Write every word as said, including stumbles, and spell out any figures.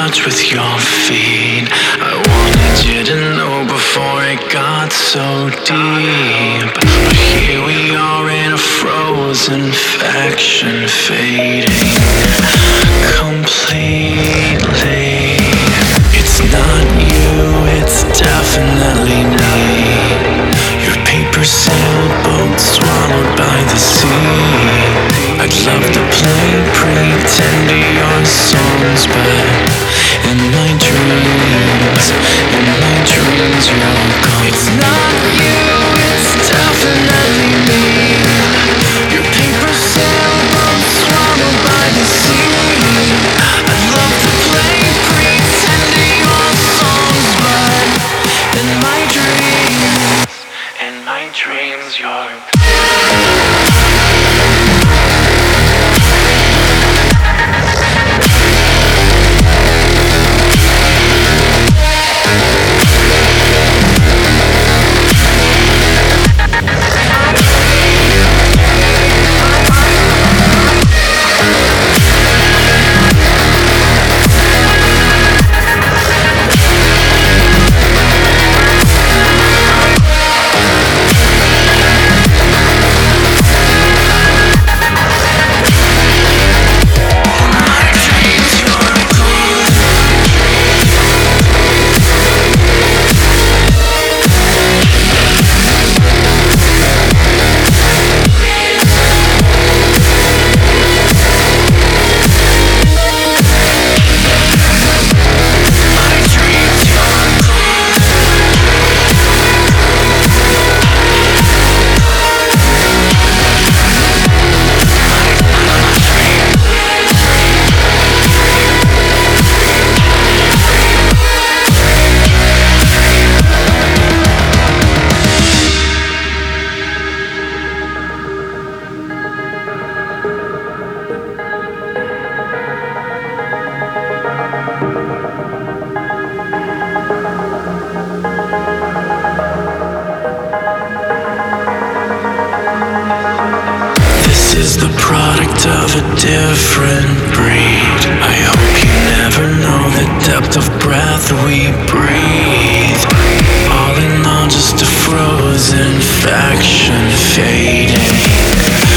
touch with your feet. I wanted you to know before it got so deep. But here we are in a frozen faction, fading completely. It's not you, it's definitely me. Your paper sailboat swallowed by the sea. I'd love to play pretend to your songs, but in my dreams, in my dreams you're gone. It's not you, it's definitely me. Your paper sailboat swallowed by the sea. I'd love to play pretend to your songs, but in my dreams, in my dreams you're gone. This is the product of a different breed. I hope you never know the depth of breath we breathe. All in all, just a frozen faction fading